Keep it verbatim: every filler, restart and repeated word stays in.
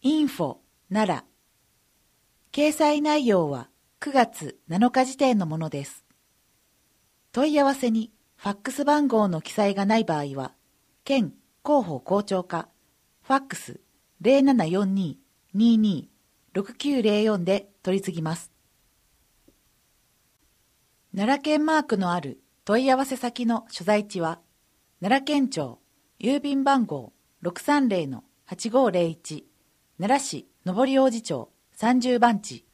インフォ 奈良。掲載内容はくがつなのか時点のものです。問い合わせにファックス番号の記載がない場合は、県広報校長課、ファックス ゼロななよんに にーにー ろくきゅうゼロよん で取り次ぎます。奈良県マークのある問い合わせ先の所在地は、奈良県庁郵便番号 ろくさんゼロのはちごーゼロいち 奈良市上り王子町さんじゅうばんち。